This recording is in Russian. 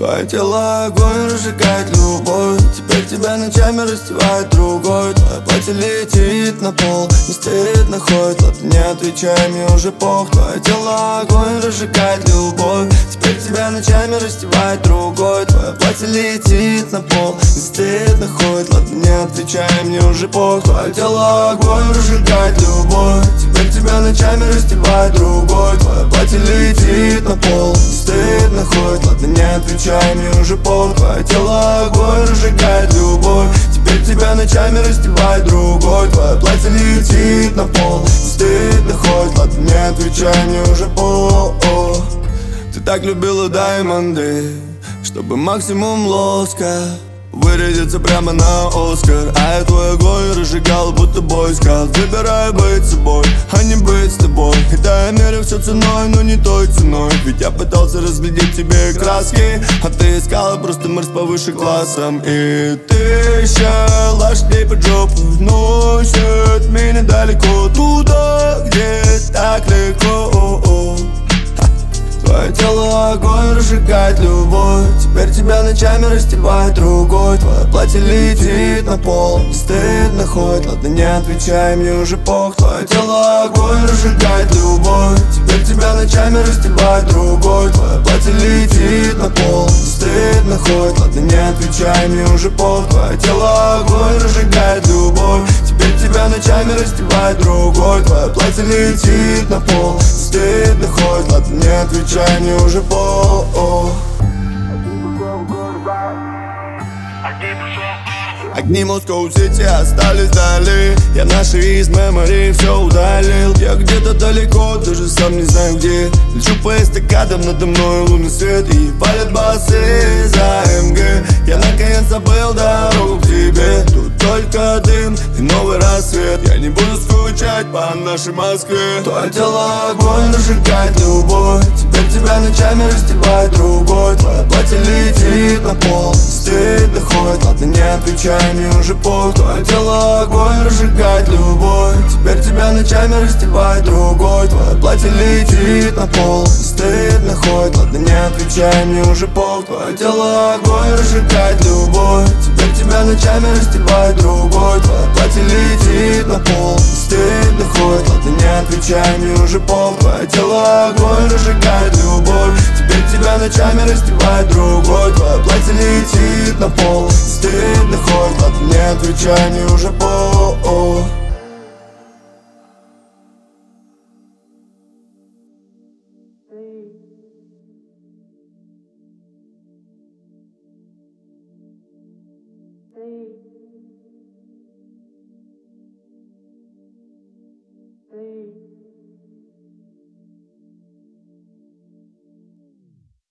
Твое тело огонь разжигает любовь. Теперь тебя ночами раздевает другой. Твое платье летит на пол, не стоит, находит. Ладно, не отвечай, мне уже пох. Твое тело огонь разжигает любовь. Теперь тебя ночами раздевает другой. Твое платье летит на пол, не стоит, находит. Ладно, не отвечай, мне уже пох. Твое тело огонь разжигает любовь. Теперь тебя ночами раздевает другой. Твое платье летит на пол, не стоит, находит. Ладно, не отвечай, мне уже пох. Твое тело огонь разжигает любовь. Теперь тебя ночами раздевает другой. Твое платье летит на пол, не стоит, находит. Ладно, не отвечай, мне уже пох. Ты так любила даймонды, чтобы максимум лоска вырядиться прямо на Оскар. А я твой огонь разжигал, будто бойскаут. Выбираю быть собой, а не быть с тобой. И да, я мерю все ценой, но не той ценой. Ведь я пытался разглядеть тебе краски, а ты искала просто мэр с повыше классом. И ты ища лошадей под жопу, носит меня далеко туда, где так легко. Твое тело огонь разжигает любовь. Теперь тебя ночами раздевает другой. Твое платье летит на пол, не стоит, находит. Ладно, не отвечай, мне уже пох. Твое тело огонь разжигает любовь. Теперь тебя ночами раздевает другой. Твое платье летит на пол, не стоит, находит. Ладно, не отвечай, мне уже пох. Твое тело огонь разжигает любовь. Теперь тебя ночами раздевает другой. Твое платье летит на пол, не стоит, находит. Ладно, не отвечай, мне уже пох. Огни Москоу-Сити остались вдали. Я наши из мемори все удалил. Я где-то далеко, даже сам не знаю где. Лечу по эстакадам, надо мной лунный свет. И валят басы за МГ. Я наконец забыл дорогу к тебе. Тут только дым и новый рассвет. Я не буду скучать по нашей Москве. Твое тело огонь разжигает любовь. Теперь тебя ночами раздевает другой. Твое платье летит на пол, стоит, доходит. Ладно, не отвечай, мне уже пох. Твое тело огонь разжигает любовь. Теперь тебя ночами раздевает другой. Твое платье летит на пол, стоит, находит. Ладно, не отвечай, мне уже пох. Твое тело огонь разжигает любовь. Теперь тебя ночами раздевает другой. Твое платье летит на пол, стоит, находит. Ладно, не отвечай, мне уже пох. Твое тело огонь разжигает любовь. Теперь тебя ночами раздевает другой. Твое платье летит на пол, стоит, находит. Ладно, не отвечай, мне уже пох. Three.